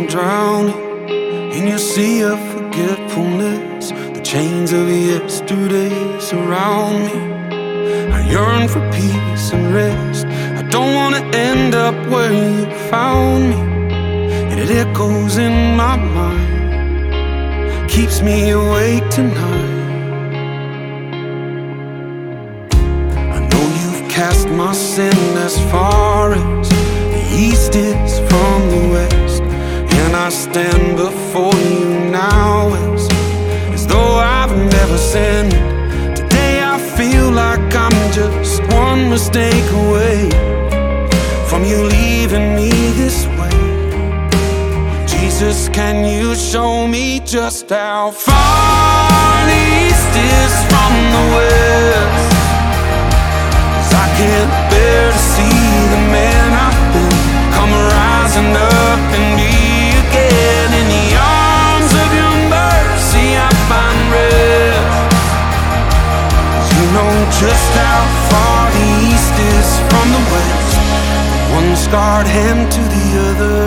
I'm drowning in your sea of forgetfulness. The chains of yesterday surround me. I yearn for peace and rest. I don't wanna end up where you found me. And it echoes in my mind, keeps me awake tonight. I know you've cast my sin as far as the east is from the west, and I stand before you now as though I've never sinned. Today I feel like I'm just one mistake away from you leaving me this way. Jesus, can you show me just how far the east is from the west? 'Cause I can't bear to see the man I've been come rising up in me again. In the arms of your mercy I find rest. 'Cause you know just how far the east is from the west. One scarred hand to the other.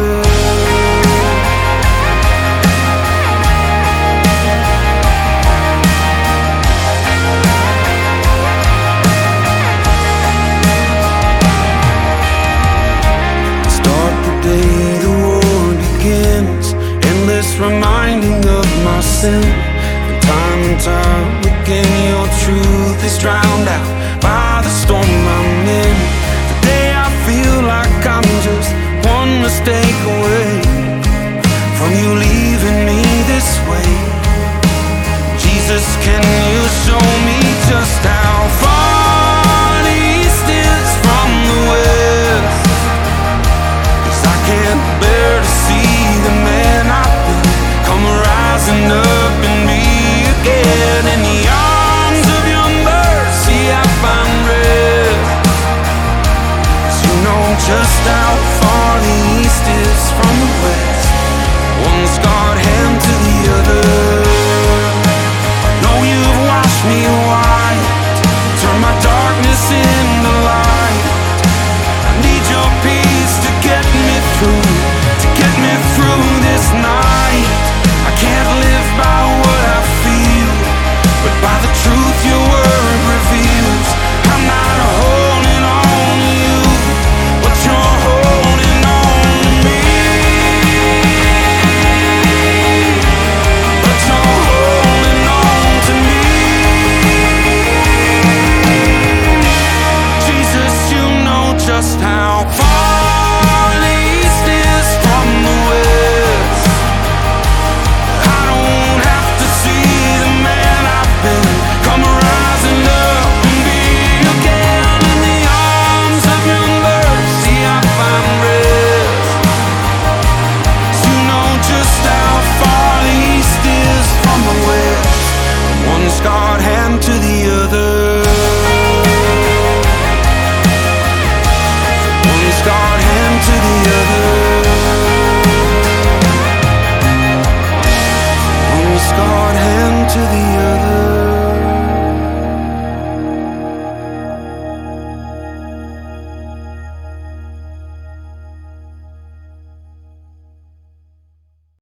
Reminding of my sin, and time again your truth is drowned out by the storm I'm in. Today I feel like I'm just one mistake away from you leaving me this way. Jesus, can you show me just how